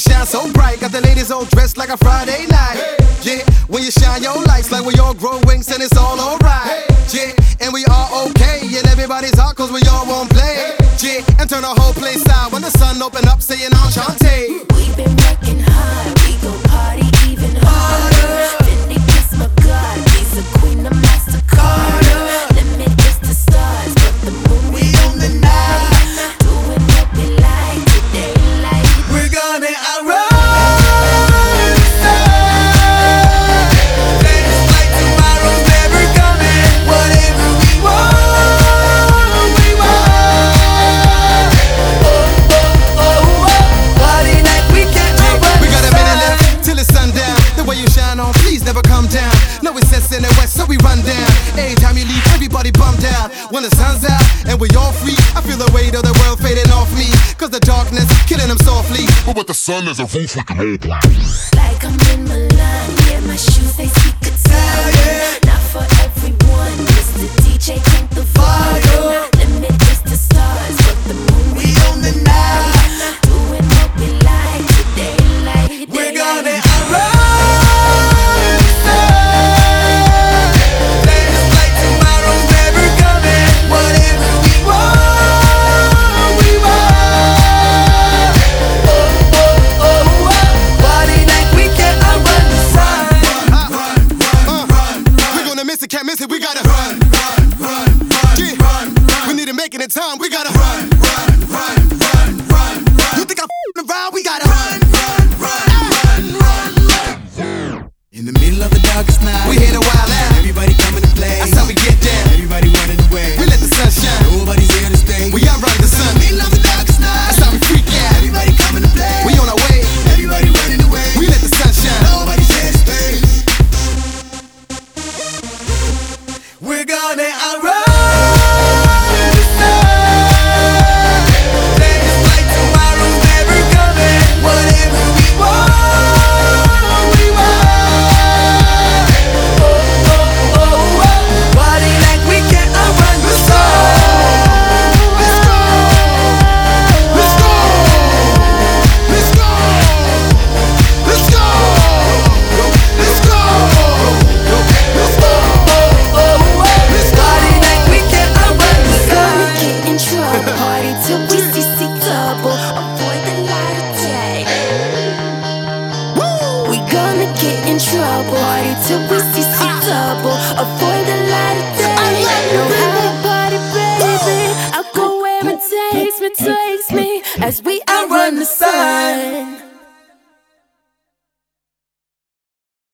shine so bright, got the ladies all dressed like a Friday night. Yeah, when you shine your lights like we all grow wings and it's all alright. Yeah, and we are okay, and everybody's hot cause we all won't play. Yeah, and turn the whole place out when the sun open up saying enchanté. We've been working hard, we gon' party even harder. Fendi kiss my God, he's the queen of MasterCard. Limit is the stars, but the moon we on the night. Doing what we like today, like we're gonna outrun. Never come down. No, it sets in the west, so we run down. Every time you leave, everybody bummed out. When the sun's out and we all free, I feel the weight of the world fading off me. Cause the darkness killing them softly. But with the sun, there's a roof we can open. like I'm in Milan, yeah, my shoes they speak Italian. Not for everyone, Mr. DJ crank the volume. Limit is the stars, but the moon we on the night. Doing what we like today, like we're gonna outrun. Can't miss it, we gotta run, yeah. We need to make it in time, we gotta run. You think I'm f***ing around? We gotta run. In the middle of the darkest night, we here to wild out. Everybody coming to play. That's how we get down. Everybody running away. We let the sun shine. Nobody's here to stay. We outrun the sun. Middle of the darkest night. That's how we freak out. Everybody coming to play. We on our way. Everybody running away. We let the sun shine. Nobody's here to stay. We're gonna outrun. Party till we see double. Avoid the light of day. Know how to party, baby. I'll go where it takes me as we outrun the sun.